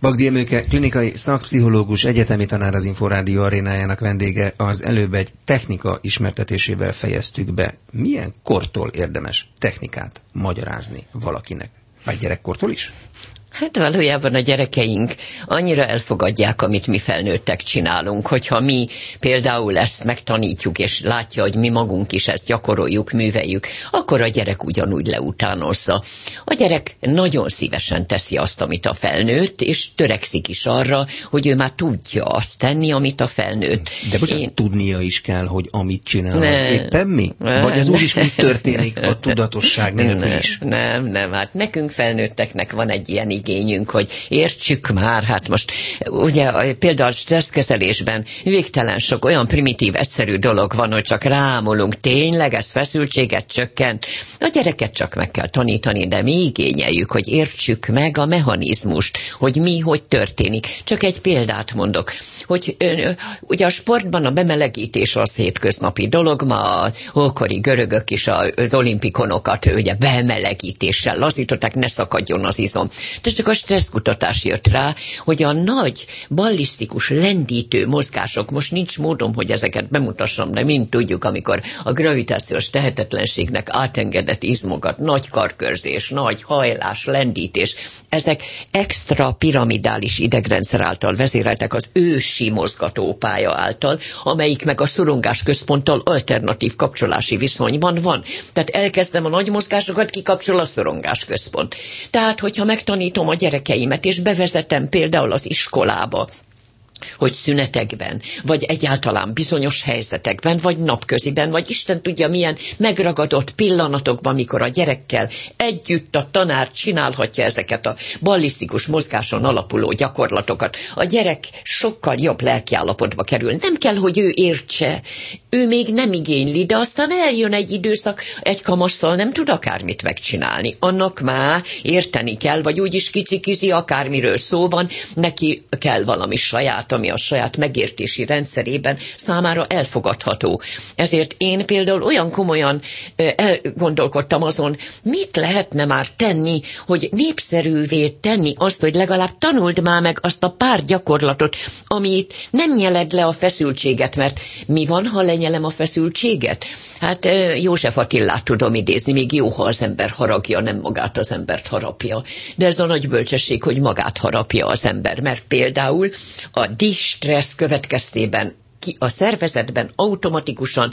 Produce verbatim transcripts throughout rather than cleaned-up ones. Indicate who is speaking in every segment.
Speaker 1: Bagdi Emőke, klinikai szakpszichológus, egyetemi tanár, az Inforádió arénájának vendége. Az előbb egy technika ismertetésével fejeztük be. Milyen kortól érdemes technikát magyarázni valakinek? Vagy gyerekkortól is?
Speaker 2: Hát valójában a gyerekeink annyira elfogadják, amit mi felnőttek csinálunk, hogyha mi például ezt megtanítjuk, és látja, hogy mi magunk is ezt gyakoroljuk, műveljük, akkor a gyerek ugyanúgy leutánozza. A gyerek nagyon szívesen teszi azt, amit a felnőtt, és törekszik is arra, hogy ő már tudja azt tenni, amit a felnőtt.
Speaker 1: De bocsánat, Én... tudnia is kell, hogy amit csinál, ne, az éppen mi? Ne, Vagy az úgyis úgy történik a tudatosság nélkül
Speaker 2: ne,
Speaker 1: is?
Speaker 2: Nem, nem, hát nekünk felnőtteknek van egy ilyen igényünk, hogy értsük már, hát most ugye például stresszkezelésben végtelen sok olyan primitív, egyszerű dolog van, hogy csak rámolunk, tényleg ez feszültséget csökkent. A gyereket csak meg kell tanítani, de mi igényeljük, hogy értsük meg a mechanizmust, hogy mi, hogy történik. Csak egy példát mondok, hogy ugye a sportban a bemelegítés az hétköznapi dolog, ma a ókori görögök is az olimpikonokat ugye bemelegítéssel lazították, ne szakadjon az izom. De csak a stresszkutatás jött rá, hogy a nagy ballisztikus lendítő mozgások, most nincs módom, hogy ezeket bemutassam, de mind tudjuk, amikor a gravitációs tehetetlenségnek átengedett izmokat, nagy karkörzés, nagy hajlás, lendítés, ezek extra piramidális idegrendszer által vezéreltek, az ősi mozgatópálya által, amelyik meg a szorongás központtal alternatív kapcsolási viszonyban van. Tehát elkezdem a nagy mozgásokat, kikapcsol a szorongás központ. Tehát, hogyha megtanítom a gyerekeimet, és bevezetem például az iskolába, hogy szünetekben, vagy egyáltalán bizonyos helyzetekben, vagy napköziben, vagy Isten tudja milyen megragadott pillanatokban, mikor a gyerekkel együtt a tanár csinálhatja ezeket a ballisztikus mozgáson alapuló gyakorlatokat. A gyerek sokkal jobb lelkiállapotba kerül. Nem kell, hogy ő értse. Ő még nem igényli, de aztán eljön egy időszak, egy kamasszal nem tud akármit megcsinálni. Annak már érteni kell, vagy úgyis kicikizi, akármiről szó van, neki kell valami saját, ami a saját megértési rendszerében számára elfogadható. Ezért én például olyan komolyan elgondolkodtam azon, mit lehetne már tenni, hogy népszerűvé tenni azt, hogy legalább tanuld már meg azt a pár gyakorlatot, amit nem nyeled le a feszültséget, mert mi van, ha lenyelem a feszültséget? Hát József Attilát tudom idézni, még jó, ha az ember haragja, nem magát az embert harapja. De ez a nagy bölcsesség, hogy magát harapja az ember, mert például a distressz következtében a szervezetben automatikusan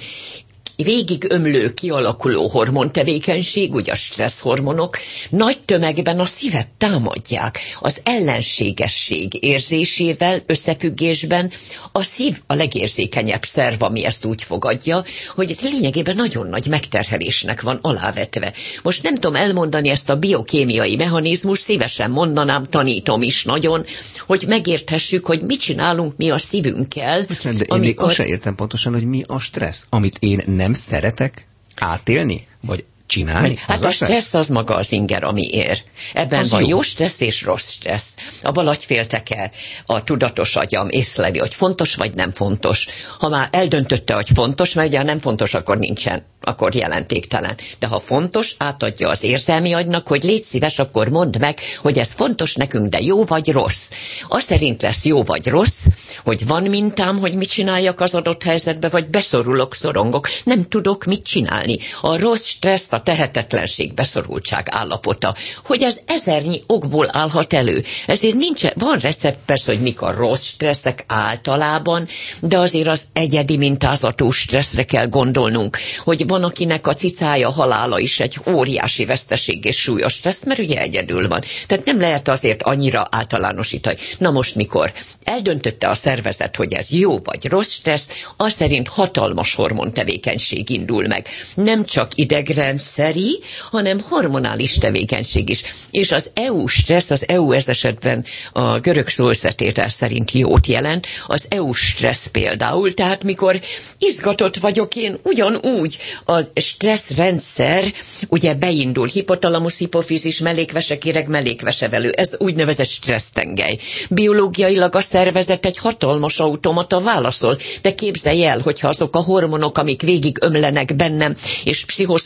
Speaker 2: végig ömlő, kialakuló hormontevékenység, ugye a stresszhormonok, nagy tömegben a szívet támadják. Az ellenségesség érzésével összefüggésben a szív a legérzékenyebb szerv, ami ezt úgy fogadja, hogy lényegében nagyon nagy megterhelésnek van alávetve. Most nem tudom elmondani ezt a biokémiai mechanizmus, szívesen mondanám, tanítom is nagyon, hogy megérthessük, hogy mit csinálunk mi a szívünkkel.
Speaker 1: De én
Speaker 2: amikor...
Speaker 1: még azt sem értem pontosan, hogy mi a stressz, amit én nem szeretek átélni, vagy csinálni?
Speaker 2: Hát a stressz az maga az inger, ami ér. Ebben az van jó. jó stressz és rossz stressz. A bal agyfélteke, a tudatos agyam észleli, hogy fontos vagy nem fontos. Ha már eldöntötte, hogy fontos, mert ugye nem fontos, akkor nincsen, akkor jelentéktelen. De ha fontos, átadja az érzelmi agynak, hogy légy szíves, akkor mondd meg, hogy ez fontos nekünk, de jó vagy rossz. Az szerint lesz jó vagy rossz, hogy van mintám, hogy mit csináljak az adott helyzetbe, vagy beszorulok, szorongok, nem tudok mit csinálni. A rossz stressz, a tehetetlenség, beszorultság állapota, hogy ez ezernyi okból állhat elő. Ezért nincs, van recept persze, hogy mik a rossz stresszek általában, de azért az egyedi mintázatú stresszre kell gondolnunk, hogy van, akinek a cicája halála is egy óriási veszteség és súlyos stressz, mert ugye egyedül van. Tehát nem lehet azért annyira általánosítani. Na most mikor eldöntötte a szervezet, hogy ez jó vagy rossz stressz, az szerint hatalmas hormontevékenység indul meg. Nem csak idegrendszeri, hanem hormonális tevékenység is. És az é u stressz, az é u ez esetben a görög szó összetétel szerint jót jelent, az é u stressz például, tehát mikor izgatott vagyok én, ugyanúgy a stresszrendszer ugye beindul, hipotalamus, hipofizis, mellékvesekéreg, mellékvesevelő, ez úgynevezett stressztengely. Biológiailag a szervezet egy hatalmas automata válaszol, de képzelj el, hogyha azok a hormonok, amik végig ömlenek bennem, és pszichoszomatikus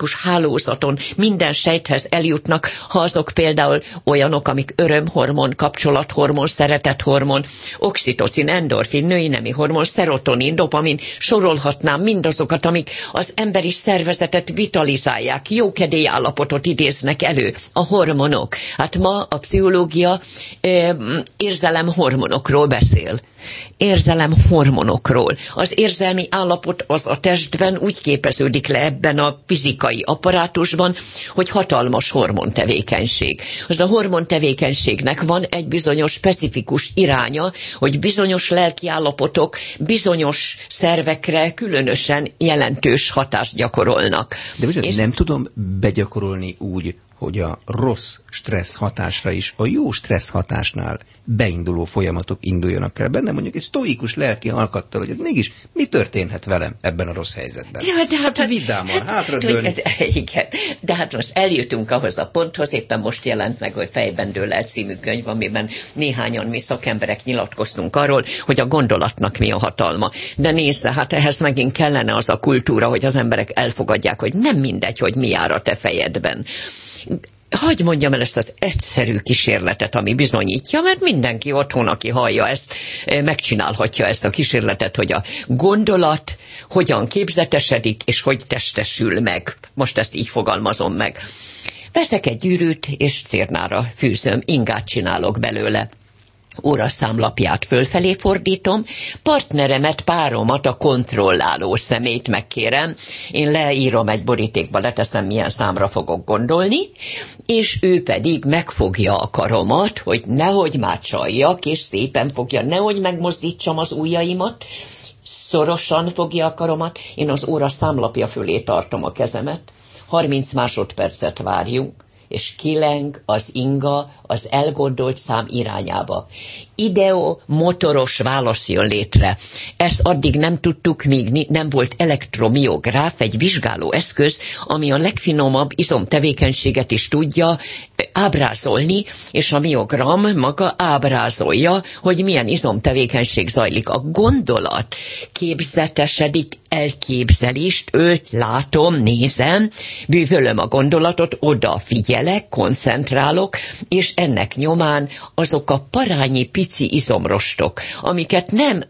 Speaker 2: hormonos hálózaton minden sejthez eljutnak, ha azok például olyanok, amik örömhormon, kapcsolathormon, szeretethormon, oxitocin, endorfin, női nemi hormon, szerotonin, dopamin, sorolhatnám mindazokat, amik az emberi szervezetet vitalizálják, jókedély állapotot idéznek elő, a hormonok. Hát ma a pszichológia eh, érzelemhormonokról beszél. Érzelemhormonokról. Az érzelmi állapot az a testben úgy képeződik le ebben a fizikai apparátusban, hogy hatalmas hormontevékenység. Most a hormontevékenységnek van egy bizonyos specifikus iránya, hogy bizonyos lelki állapotok bizonyos szervekre különösen jelentős hatást gyakorolnak.
Speaker 1: De ugye
Speaker 2: És
Speaker 1: nem tudom begyakorolni úgy, hogy a rossz stressz hatásra is a jó stressz hatásnál beinduló folyamatok induljanak el benne, mondjuk egy sztoikus lelki alkattal, hogy ez mégis mi történhet velem ebben a rossz helyzetben.
Speaker 2: Ja, de hát,
Speaker 1: hát vidáman, hátradőlni.
Speaker 2: Igen, de hát most eljutunk ahhoz a ponthoz, éppen most jelent meg, hogy Fejben dől el című könyv, amiben néhányan mi szakemberek nyilatkoztunk arról, hogy a gondolatnak mi a hatalma. De nézze, hát ehhez megint kellene az a kultúra, hogy az emberek elfogadják, hogy nem mindegy, hogy mi jár a te fejedben. Hagy mondjam el ezt az egyszerű kísérletet, ami bizonyítja, mert mindenki otthon, aki hallja ezt, megcsinálhatja ezt a kísérletet, hogy a gondolat hogyan képzetesedik, és hogy testesül meg. Most ezt így fogalmazom meg. Veszek egy gyűrűt, és cérnára fűzöm, ingát csinálok belőle. Óraszámlapját fölfelé fordítom, partneremet, páromat, a kontrolláló szemét megkérem, én leírom egy borítékba, leteszem, milyen számra fogok gondolni, és ő pedig megfogja a karomat, hogy nehogy már csaljak, és szépen fogja, nehogy megmozdítsam az ujjaimat, szorosan fogja a karomat, én az óra számlapja fölé tartom a kezemet, harminc másodpercet várjunk, és kileng az inga az elgondolt szám irányába. Ideomotoros válasz jön létre. Ezt addig nem tudtuk, míg nem volt elektromiográf, egy vizsgáló eszköz, ami a legfinomabb izomtevékenységet is tudja ábrázolni, és a miogram maga ábrázolja, hogy milyen izomtevékenység zajlik. A gondolat képzetesedik, elképzelést, őt látom, nézem, bűvölöm a gondolatot, oda figyelek, koncentrálok, és ennek nyomán azok a parányi pici izomrostok, amiket nem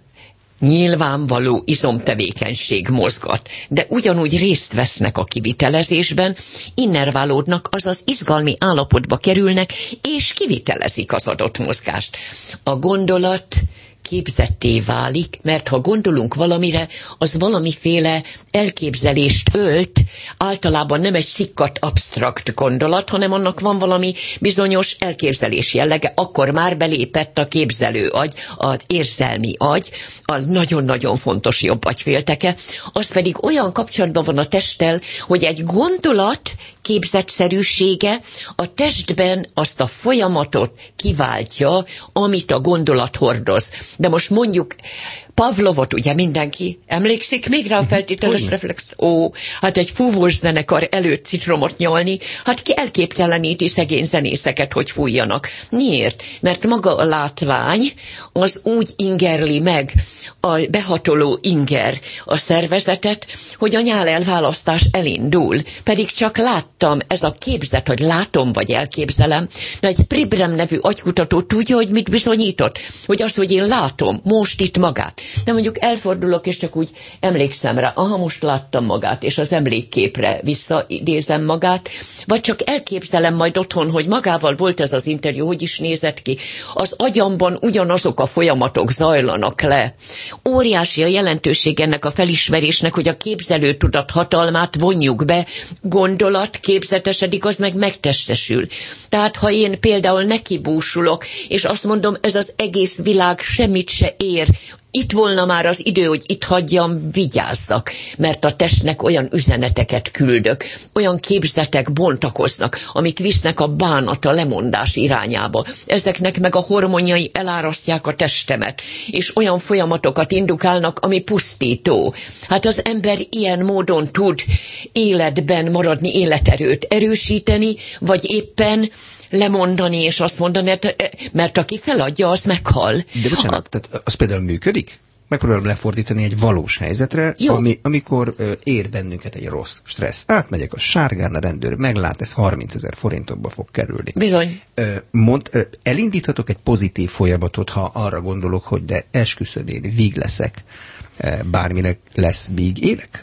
Speaker 2: nyilvánvaló izomtevékenység mozgat, de ugyanúgy részt vesznek a kivitelezésben, innerválódnak, azaz izgalmi állapotba kerülnek, és kivitelezik az adott mozgást. A gondolat képzetté válik, mert ha gondolunk valamire, az valamiféle elképzelést ölt, általában nem egy szikkadt, absztrakt gondolat, hanem annak van valami bizonyos elképzelés jellege, akkor már belépett a képzelő agy, az érzelmi agy, a nagyon-nagyon fontos jobb agyfélteke, az pedig olyan kapcsolatban van a testtel, hogy egy gondolat képzetszerűsége a testben azt a folyamatot kiváltja, amit a gondolat hordoz. De most mondjuk Pavlovot, ugye mindenki emlékszik még rá a feltételes reflex? Ó, hát egy fúvós zenekar előtt citromot nyalni, hát ki elképteleníti szegény zenészeket, hogy fújjanak. Miért? Mert maga a látvány az úgy ingerli meg a behatoló inger a szervezetet, hogy a nyálelválasztás elindul. Pedig csak láttam, ez a képzet, hogy látom vagy elképzelem, de egy Pribrem nevű agykutató tudja, hogy mit bizonyított? Hogy az, hogy én látom, most itt magát. De mondjuk elfordulok, és csak úgy emlékszem rá, aha, most láttam magát, és az emlékképre visszaidézem magát, vagy csak elképzelem majd otthon, hogy magával volt ez az interjú, hogy is nézett ki. Az agyamban ugyanazok a folyamatok zajlanak le. Óriási a jelentőség ennek a felismerésnek, hogy a képzelőtudat hatalmát vonjuk be, gondolat képzetesedik, az meg megtestesül. Tehát ha én például nekibúsulok, és azt mondom, ez az egész világ semmit se ér, itt volna már az idő, hogy itt hagyjam, vigyázzak, mert a testnek olyan üzeneteket küldök, olyan képzetek bontakoznak, amik visznek a bánat, a lemondás irányába. Ezeknek meg a hormonjai elárasztják a testemet, és olyan folyamatokat indukálnak, ami pusztító. Hát az ember ilyen módon tud életben maradni, életerőt erősíteni, vagy éppen lemondani, és azt mondani, mert aki feladja, az meghal.
Speaker 1: De bocsánat, tehát az például működik? megpróbálom lefordítani egy valós helyzetre, ami, amikor ö, ér bennünket egy rossz stressz. Átmegyek a sárgán, a rendőr meglát, ez harmincezer forintokba fog kerülni.
Speaker 2: Bizony.
Speaker 1: Ö, mond, ö, elindíthatok egy pozitív folyamatot, ha arra gondolok, hogy de esküszöm, én víg leszek, bárminek lesz víg élek?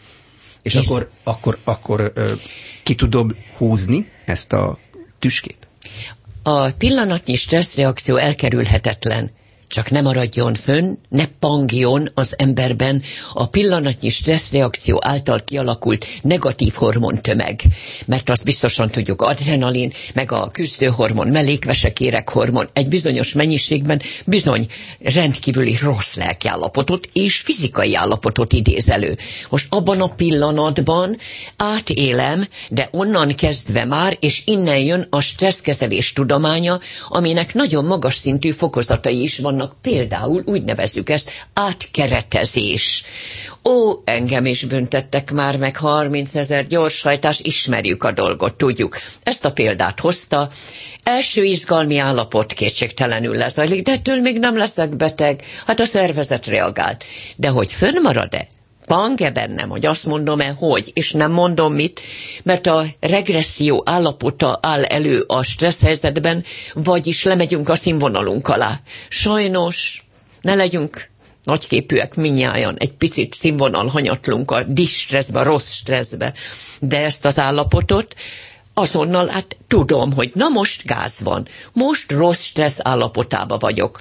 Speaker 1: És Hisz. akkor, akkor, akkor ö, ki tudom húzni ezt a tüskét?
Speaker 2: A pillanatnyi stresszreakció elkerülhetetlen. Csak ne maradjon fönn, ne pangjon az emberben a pillanatnyi stresszreakció által kialakult negatív hormontömeg. Mert azt biztosan tudjuk, adrenalin, meg a küzdőhormon, mellékvesekérek hormon egy bizonyos mennyiségben bizony rendkívüli rossz lelkiállapotot és fizikai állapotot idéz elő. Most abban a pillanatban átélem, de onnan kezdve már, és innen jön a stresszkezelés tudománya, aminek nagyon magas szintű fokozatai is van. Például úgy nevezzük ezt átkeretezés. Ó, engem is büntettek már meg harmincezer gyorshajtás, ismerjük a dolgot, tudjuk. Ezt a példát hozta. Első izgalmi állapot kétségtelenül lezajlik, de ettől még nem leszek beteg. Hát a szervezet reagált. De hogy fönnmarad-e? Pang-e bennem, hogy azt mondom-e, hogy, és nem mondom mit, mert a regresszió állapota áll elő a stressz helyzetben, vagyis lemegyünk a színvonalunk alá. Sajnos ne legyünk nagyképűek minnyájan, egy picit színvonal hanyatlunk a disstresszbe, a rossz stresszbe, de ezt az állapotot azonnal hát tudom, hogy na most gáz van, most rossz stressz állapotába vagyok.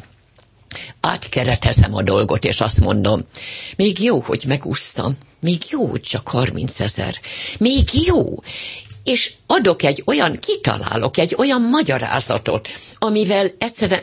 Speaker 2: Átkeretezem a dolgot, és azt mondom, még jó, hogy megúsztam, még jó, hogy csak harmincezer, még jó, és adok egy olyan, kitalálok egy olyan magyarázatot, amivel egyszerűen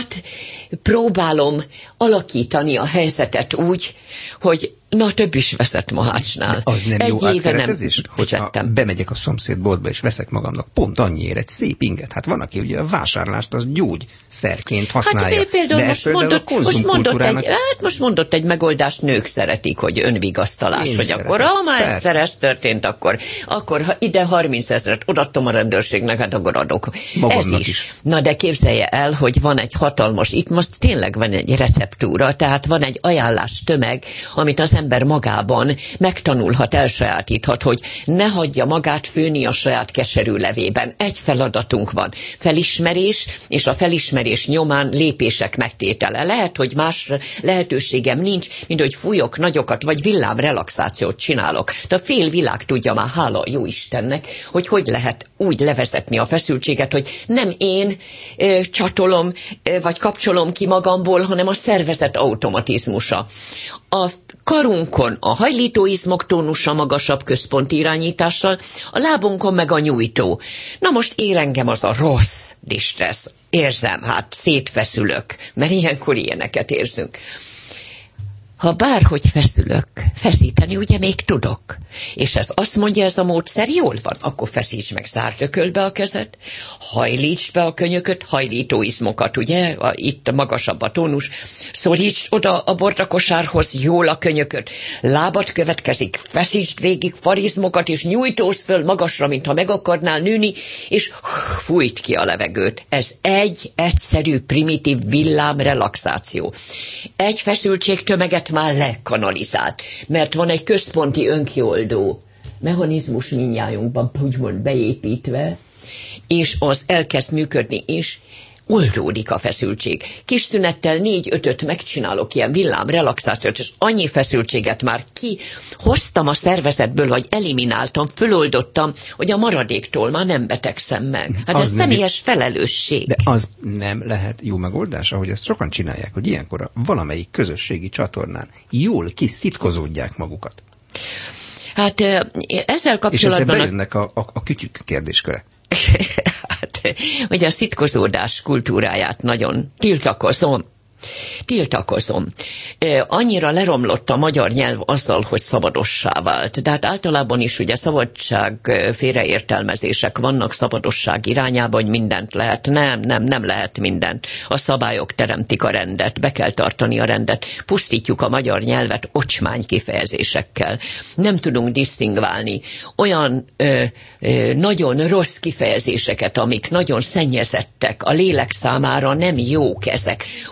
Speaker 2: átpróbálom alakítani a helyzetet úgy, hogy na, több is veszett Mohácsnál.
Speaker 1: De az nem egy jó átkeretezés, hogyha bemegyek a szomszédboltba és veszek magamnak pont annyiért egy szép inget. Hát van, aki ugye a vásárlást az gyógyszerként használja. Hát például de most, például mondott, a most, mondott egy, hát most mondott egy megoldást, nők szeretik, hogy önvigasztalás, Én hogy szeretem. Akkor ha már egyszer ez történt, akkor, akkor ha ide harmincezret odaadtam a rendőrségnek, hát akkor adok. Magamnak
Speaker 2: ez is.
Speaker 1: is.
Speaker 2: Na de képzelje el, hogy van egy hatalmas, itt most tényleg van egy receptúra, tehát van egy ajánlás tömeg, amit az ember magában megtanulhat, elsajátíthat, hogy ne hagyja magát főni a saját keserű levében. Egy feladatunk van. Felismerés, és a felismerés nyomán lépések megtétele. Lehet, hogy más lehetőségem nincs, mint hogy fújok nagyokat, vagy villámrelaxációt csinálok. De a fél világ tudja már, hála jó Istennek, hogy hogy lehet úgy levezetni a feszültséget, hogy nem én ö, csatolom, ö, vagy kapcsolom ki magamból, hanem a szervezet automatizmusa. A karunkon a hajlítóizmok tónusa magasabb központi irányítással, a lábunkon meg a nyújtó. Na most ér engem az a rossz distressz. Érzem, hát szétfeszülök, mert ilyenkor ilyeneket érzünk. Ha bárhogy feszülök, feszíteni ugye még tudok. És ez azt mondja ez a módszer, jól van, akkor feszíts meg, zárd ökölbe a kezed, hajlítsd be a könyököt, hajlítóizmokat, ugye, a, itt magasabb a tónus, szorítsd oda a bordakosárhoz jól a könyököt, lábat következik, feszítsd végig farizmokat, és nyújtózz föl magasra, mintha meg akarnál nőni, és fújt ki a levegőt. Ez egy egyszerű, primitív villám relaxáció. Egy feszültségtömeget már lekanalizált, mert van egy központi önkioldó mechanizmus mindnyájunkban, úgymond beépítve, és az elkezd működni is, oldódik a feszültség. Kis szünettel négy-ötöt megcsinálok ilyen villám relaxációt, és annyi feszültséget már kihoztam a szervezetből, vagy elimináltam, föloldottam, hogy a maradéktól már nem betegszem meg. Hát az ez személyes felelősség.
Speaker 1: De az nem lehet jó megoldás, ahogy ezt sokan csinálják, hogy ilyenkor a valamelyik közösségi csatornán jól kiszitkozódják magukat.
Speaker 2: Hát ezzel kapcsolatban... És ezzel
Speaker 1: bejönnek a, a, a kütyük kérdésköre.
Speaker 2: Hát, ugye a szitkozódás kultúráját nagyon tiltakozom. Tiltakozom. Annyira leromlott a magyar nyelv azzal, hogy szabadossá vált. De hát általában is ugye szabadság félreértelmezések vannak szabadosság irányába, hogy mindent lehet. Nem, nem, nem lehet mindent. A szabályok teremtik a rendet, be kell tartani a rendet. Pusztítjuk a magyar nyelvet ocsmány kifejezésekkel. Nem tudunk disztingválni olyan ö, ö, nagyon rossz kifejezéseket, amik nagyon szennyezettek, a lélek számára nem jók ezek. Olyanok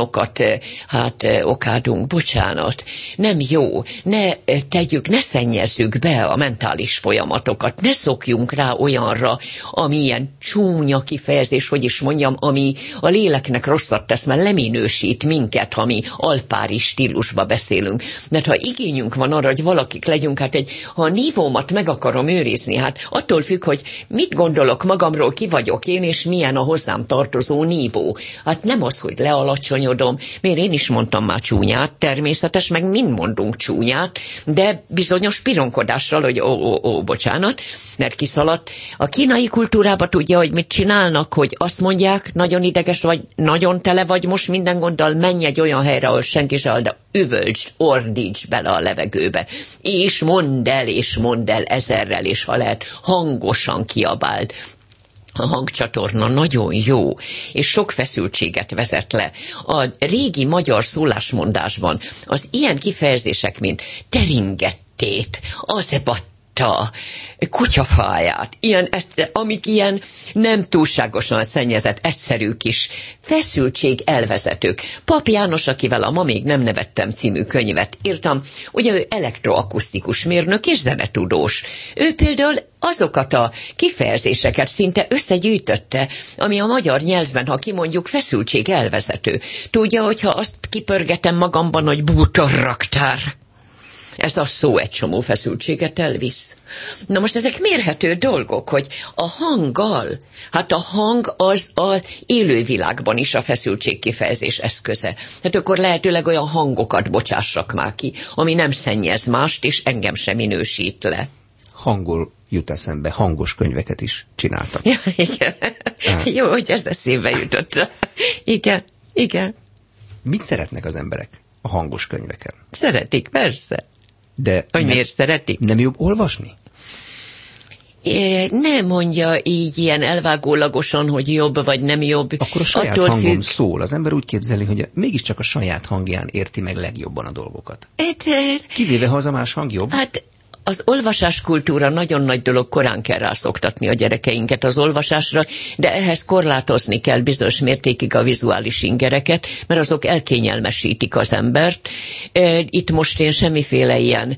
Speaker 2: olyanokat hát okádunk, bocsánat, nem jó, ne tegyük, ne szennyezzük be a mentális folyamatokat, ne szokjunk rá olyanra, ami ilyen csúnya kifejezés, hogy is mondjam, ami a léleknek rosszat tesz, mert leminősít minket, ha mi alpári stílusba beszélünk. Mert ha igényünk van arra, hogy valakik legyünk, hát egy, ha a nívómat meg akarom őrizni, hát attól függ, hogy mit gondolok magamról, ki vagyok én, és milyen a hozzám tartozó nívó. Hát nem az, hogy lealacsonyodom, mert én is mondtam már csúnyát, természetes, meg mind mondunk csúnyát, de bizonyos pironkodással, hogy ó, ó, ó, bocsánat, mert kiszaladt. A kínai kultúrában tudja, hogy mit csinálnak, hogy azt mondják, nagyon ideges vagy, nagyon tele vagy most minden gonddal, menj egy olyan helyre, ahol senki se, de üvöltsd, ordíts bele a levegőbe, és mondd el, és mondd el ezerrel, és ha lehet, hangosan kiabáld. A hangcsatorna nagyon jó, és sok feszültséget vezet le. A régi magyar szólásmondásban az ilyen kifejezések, mint teringettét, azebatt, a kutyafáját, ilyen, amik ilyen nem túlságosan szennyezett, egyszerű kis feszültség elvezetők. Pap János, akivel a Ma még nem nevettem című könyvet írtam, ugye ő elektroakusztikus mérnök és zenetudós. Ő például azokat a kifejezéseket szinte összegyűjtötte, ami a magyar nyelvben, ha kimondjuk, feszültség elvezető. Tudja, hogyha azt kipörgetem magamban, hogy bútorraktár, ez a szó egy csomó feszültséget elvisz. Na most ezek mérhető dolgok, hogy a hanggal, hát a hang az az élővilágban is a feszültség kifejezés eszköze. Hát akkor lehetőleg olyan hangokat bocsássak már ki, ami nem szennyez mást, és engem sem minősít le.
Speaker 1: Hangol jut eszembe, hangos könyveket is csináltak.
Speaker 2: Ja, igen. Ah. Jó, hogy ez eszébe jutott. Igen, igen.
Speaker 1: Mit szeretnek az emberek a hangos könyveken?
Speaker 2: Szeretik, persze.
Speaker 1: De
Speaker 2: hogy
Speaker 1: nem,
Speaker 2: miért szeretik?
Speaker 1: Nem jobb olvasni?
Speaker 2: É, nem mondja így ilyen elvágólagosan, hogy jobb vagy nem jobb.
Speaker 1: Akkor a saját
Speaker 2: attól
Speaker 1: hangon
Speaker 2: függ...
Speaker 1: szól. Az ember úgy képzeli, hogy mégiscsak a saját hangján érti meg legjobban a dolgokat.
Speaker 2: Et,
Speaker 1: Kivéve, ha az a más hang jobb.
Speaker 2: Hát az olvasáskultúra nagyon nagy dolog, korán kell rászoktatni a gyerekeinket az olvasásra, de ehhez korlátozni kell bizonyos mértékig a vizuális ingereket, mert azok elkényelmesítik az embert. Itt most én semmiféle ilyen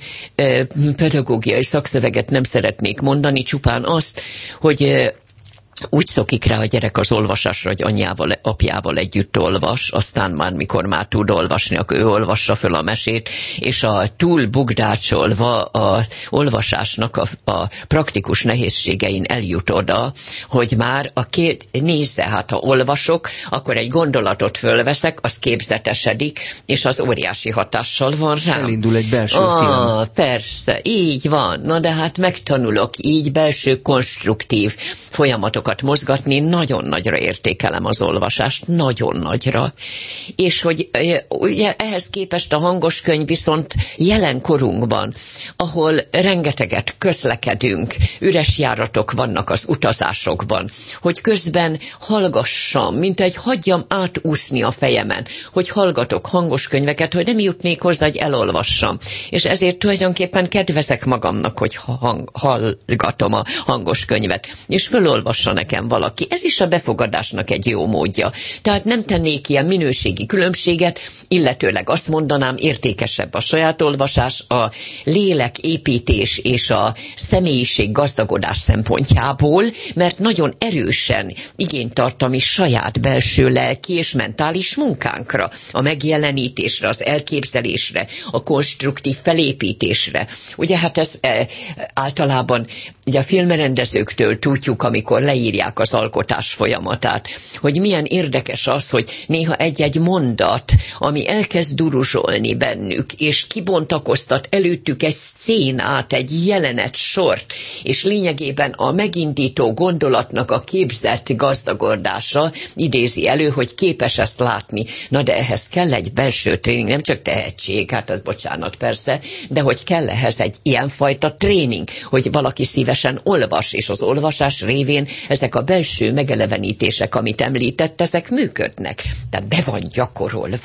Speaker 2: pedagógiai szakszöveget nem szeretnék mondani, csupán azt, hogy úgy szokik rá a gyerek az olvasásra, hogy anyjával, apjával együtt olvas, aztán már mikor már tud olvasni, akkor ő olvassa föl a mesét, és a túl bugdácsolva az olvasásnak a, a praktikus nehézségein eljut oda, hogy már a két, nézze, hát ha olvasok, akkor egy gondolatot fölveszek, az képzetesedik, és az óriási hatással van rám.
Speaker 1: Elindul egy belső
Speaker 2: ah,
Speaker 1: film.
Speaker 2: Persze, így van. Na de hát megtanulok így belső konstruktív folyamatokat mozgatni, nagyon nagyra értékelem az olvasást, nagyon nagyra. És hogy ugye, ehhez képest a hangos könyv viszont jelen korunkban, ahol rengeteget közlekedünk, üres járatok vannak az utazásokban, hogy közben hallgassam, mint egy hagyjam átúszni a fejemen, hogy hallgatok hangos könyveket, hogy nem jutnék hozzá, hogy elolvassam. És ezért tulajdonképpen kedvezek magamnak, hogy hang, hallgatom a hangos könyvet, és fölolvassa nekem valaki. Ez is a befogadásnak egy jó módja. Tehát nem tennék ilyen minőségi különbséget, illetőleg azt mondanám, értékesebb a saját olvasás, a léleképítés és a személyiség gazdagodás szempontjából, mert nagyon erősen igényt tart a mi saját belső lelki és mentális munkánkra, a megjelenítésre, az elképzelésre, a konstruktív felépítésre. Ugye hát ez e, általában ugye a filmrendezőktől tudjuk, amikor leírják az alkotás folyamatát, hogy milyen érdekes az, hogy néha egy-egy mondat, ami elkezd duruzsolni bennük, és kibontakoztat előttük egy szcénát, egy jelenet sort, és lényegében a megindító gondolatnak a képzett gazdagodása idézi elő, hogy képes ezt látni. Na de ehhez kell egy belső tréning, nem csak tehetség, hát az bocsánat persze, de hogy kell ehhez egy ilyenfajta tréning, hogy valaki szívesen olvas, és az olvasás révén ezek a belső megelevenítések, amit említett, ezek működnek. Tehát be van gyakorolva.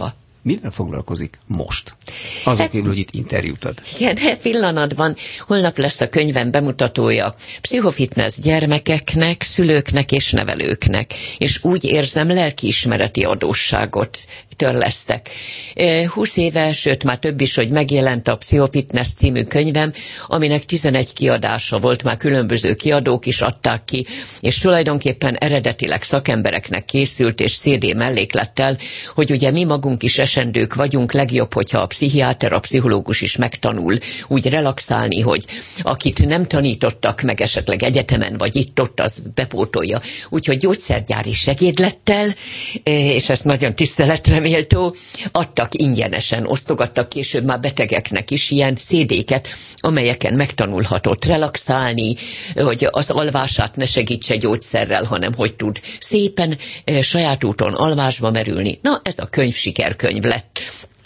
Speaker 1: Mivel foglalkozik most? Azok kívül, hogy itt interjút ad.
Speaker 2: Igen, pillanatban holnap lesz a könyvem bemutatója. Pszichofitness gyermekeknek, szülőknek és nevelőknek. És úgy érzem, lelkiismereti adósságot törlesztek. Húsz éve, sőt már több is, hogy megjelent a Pszichofitness című könyvem, aminek tizenegy kiadása volt, már különböző kiadók is adták ki, és tulajdonképpen eredetileg szakembereknek készült, és cé dé melléklettel, hogy ugye mi magunk is esendők vagyunk, legjobb, hogyha a pszichiáter, a pszichológus is megtanul úgy relaxálni, hogy akit nem tanítottak meg esetleg egyetemen, vagy itt-ott, az bepótolja. Úgyhogy gyógyszergyári segédlettel, és ezt nagyon tiszteletre méltó, adtak ingyenesen, osztogattak később már betegeknek is ilyen cé déket, amelyeken megtanulhatott relaxálni, hogy az alvását ne segítse gyógyszerrel, hanem hogy tud szépen saját úton alvásba merülni. Na, ez a könyv sikerkönyv lett.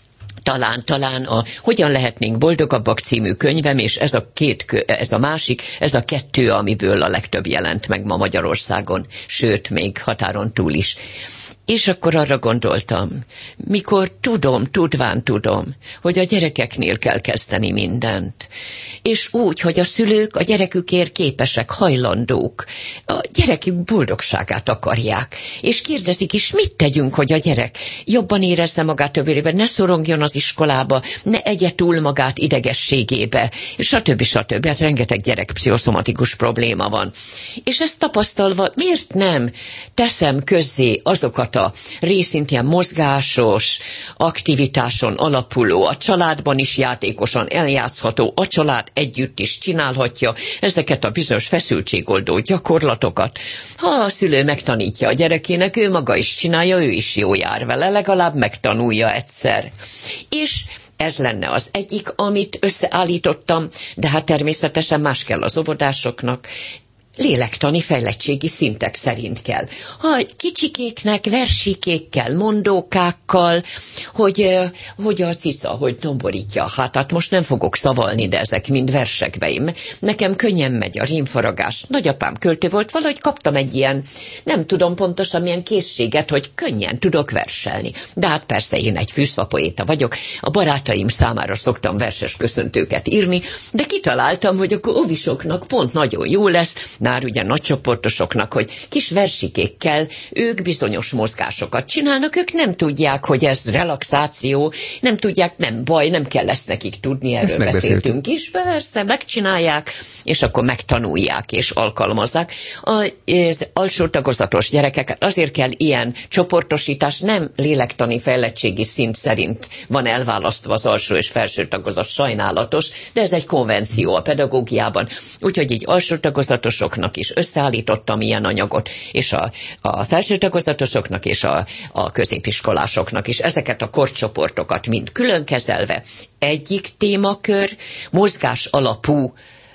Speaker 2: Talán, talán a Hogyan lehetnénk boldogabbak című könyvem, és ez a, két, ez a másik, ez a kettő, amiből a legtöbb jelent meg ma Magyarországon, sőt, még határon túl is. És akkor arra gondoltam, mikor tudom, tudván tudom, hogy a gyerekeknél kell kezdeni mindent. És úgy, hogy a szülők a gyerekükért képesek, hajlandók, a gyerekük boldogságát akarják. És kérdezik is, mit tegyünk, hogy a gyerek jobban érezze magát több évben, ne szorongjon az iskolába, ne egye túl magát idegességébe, stb. stb. Hát rengeteg gyerek pszichoszomatikus probléma van. És ezt tapasztalva, miért nem teszem közzé azokat a részint ilyen mozgásos, aktivitáson alapuló, a családban is játékosan eljátszható, a család együtt is csinálhatja ezeket a bizonyos feszültségoldó gyakorlatokat. Ha a szülő megtanítja a gyerekének, ő maga is csinálja, ő is jó jár vele, legalább megtanulja egyszer. És ez lenne az egyik, amit összeállítottam, de hát természetesen más kell az óvodásoknak, lélektani fejlettségi szintek szerint kell. Ha kicsikéknek versikékkel, mondókákkal, hogy, hogy a cica, hogy domborítja a hátát, most nem fogok szavalni, de ezek mind versekbe. Nekem könnyen megy a rímfaragás. Nagyapám költő volt, valahogy kaptam egy ilyen, nem tudom pontosan milyen készséget, hogy könnyen tudok verselni. De hát persze én egy fűszvapoéta vagyok, a barátaim számára szoktam verses köszöntőket írni, de kitaláltam, hogy akkor óvisoknak pont nagyon jó lesz, már ugye nagycsoportosoknak, hogy kis versikékkel ők bizonyos mozgásokat csinálnak, ők nem tudják, hogy ez relaxáció, nem tudják, nem baj, nem kell ezt nekik tudni, erről beszéltünk is, persze, megcsinálják, és akkor megtanulják és alkalmazzák. Az alsó tagozatos gyerekeket azért kell ilyen csoportosítás, nem lélektani fejlettségi szint szerint van elválasztva az alsó és felső tagozat, sajnálatos, de ez egy konvenció a pedagógiában, úgyhogy így alsó tagozatosoknak is összeállítottam ilyen anyagot, és a, a felső tagozatosoknak és a, a középiskolásoknak is ezeket a korcsoportokat mind külön kezelve. Egyik témakör mozgás alapú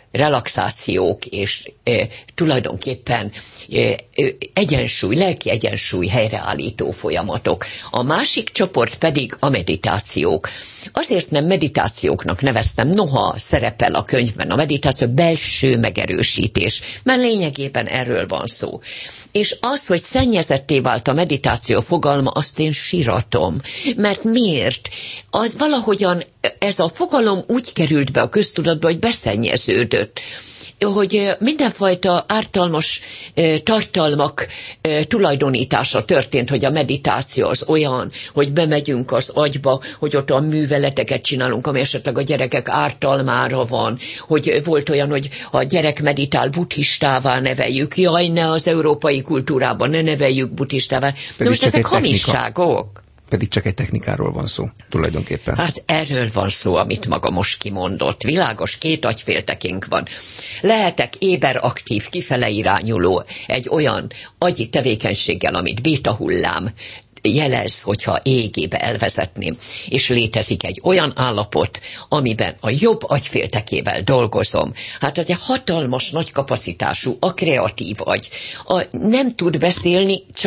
Speaker 2: relaxációk és e, tulajdonképpen e, egyensúly, lelki egyensúly helyreállító folyamatok. A másik csoport pedig a meditációk. Azért nem meditációknak neveztem, noha szerepel a könyvben a meditáció, belső megerősítés, mert lényegében erről van szó. És az, hogy szennyezetté vált a meditáció fogalma, azt én síratom. Mert miért? Az valahogyan ez a fogalom úgy került be a köztudatba, hogy beszennyeződött. Hogy mindenfajta ártalmas tartalmak tulajdonítása történt, hogy a meditáció az olyan, hogy bemegyünk az agyba, hogy ott a műveleteket csinálunk, ami esetleg a gyerekek ártalmára van, hogy volt olyan, hogy a gyerek meditál, buddhistává neveljük, jaj, ne az európai kultúrában ne neveljük buddhistává. De most ezek hamisságok.
Speaker 1: Pedig csak egy technikáról van szó, tulajdonképpen.
Speaker 2: Hát erről van szó, amit maga most kimondott. Világos, két agyféltekénk van. Lehetek éber, aktív, kifele irányuló egy olyan agyi tevékenységgel, amit béta hullám jelez, hogyha égébe elvezetném. És létezik egy olyan állapot, amiben a jobb agyféltekével dolgozom. Hát ez egy hatalmas, nagy kapacitású, a kreatív agy. A, nem tud beszélni, csak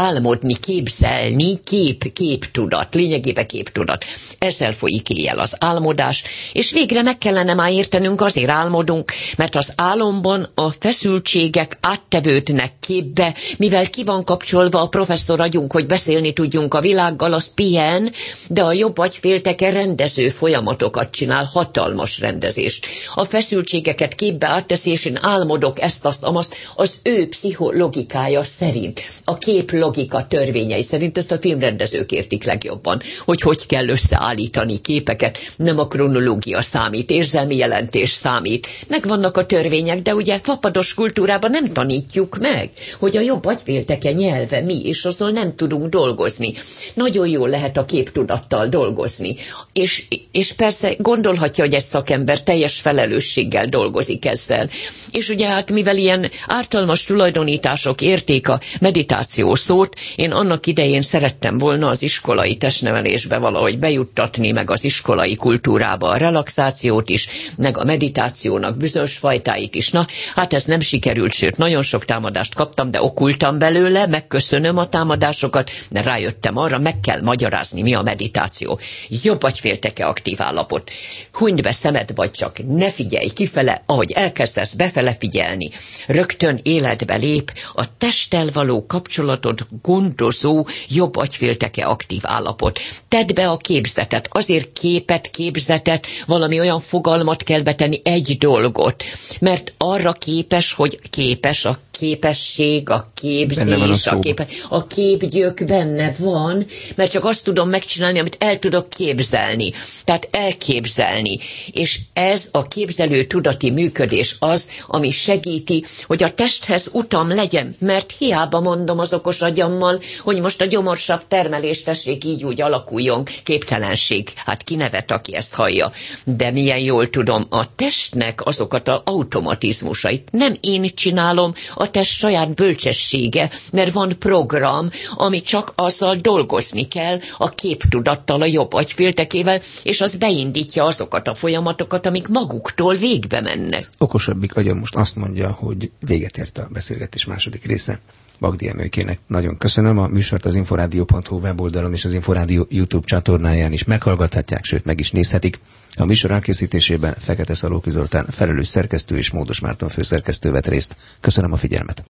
Speaker 2: álmodni, képzelni, kép, képtudat, lényegében képtudat. Ezzel folyik éjjel az álmodás, és végre meg kellene már értenünk, azért álmodunk, mert az álomban a feszültségek áttevődnek képbe, mivel ki van kapcsolva a professzor agyunk, hogy beszélni tudjunk a világgal, az pihen, de a jobb agyfélteke rendező folyamatokat csinál, hatalmas rendezést. A feszültségeket képbe átteszi, és én álmodok ezt, azt, azt, az ő pszichológikája szerint, a kép logika törvényei szerint, ezt a filmrendezők értik legjobban, hogy hogy kell összeállítani képeket, nem a kronológia számít, érzelmi jelentés számít. Megvannak a törvények, de ugye fapados kultúrában nem tanítjuk meg, hogy a jobb agyfélteke nyelve mi, és azzal nem tudunk dolgozni. Nagyon jól lehet a képtudattal dolgozni. És, és persze gondolhatja, hogy egy szakember teljes felelősséggel dolgozik ezzel. És ugye hát mivel ilyen ártalmas tulajdonítások érték a meditáció szót, én annak idején szerettem volna az iskolai testnevelésbe valahogy bejuttatni, meg az iskolai kultúrába a relaxációt is, meg a meditációnak bizonyos fajtáit is. Na, hát ez nem sikerült, sőt, nagyon sok támadást kaptam, de okultam belőle, megköszönöm a támadásokat, de rájöttem arra, meg kell magyarázni, mi a meditáció. Jobb agyfélteke aktív állapot. Hunyd be szemed, vagy csak ne figyelj kifele, ahogy elkezdesz befele figyelni. Rögtön életbe lép a testtel való kapcsolatot gondozó jobb agyfélteke aktív állapot. Tedd be a képzetet, azért képet, képzetet, valami olyan fogalmat kell betenni, egy dolgot, mert arra képes, hogy képes a képesség, a képzés, a, kép, a képgyök benne van, mert csak azt tudom megcsinálni, amit el tudok képzelni. Tehát elképzelni. És ez a képzelő tudati működés az, ami segíti, hogy a testhez utam legyen, mert hiába mondom az okos agyammal, hogy most a gyomorsav termelés tessék így úgy alakuljon, képtelenség. Hát ki nevet, aki ezt hallja. De milyen jól tudom, a testnek azokat az automatizmusait nem én csinálom, a test saját bölcsessége, mert van program, ami csak azzal dolgozni kell, a képtudattal, a jobb agyféltekével, és az beindítja azokat a folyamatokat, amik maguktól végbe mennek.
Speaker 1: Okosabbik agyam most azt mondja, hogy véget ért a beszélgetés második része. Bagdi Emőkének nagyon köszönöm. A műsort az inforádió pont hu weboldalon és az Inforádió YouTube csatornáján is meghallgathatják, sőt meg is nézhetik. A műsor elkészítésében Fekete Szalóki Zoltán felelős szerkesztő és Módos Márton főszerkesztő vett részt. Köszönöm a figyelmet.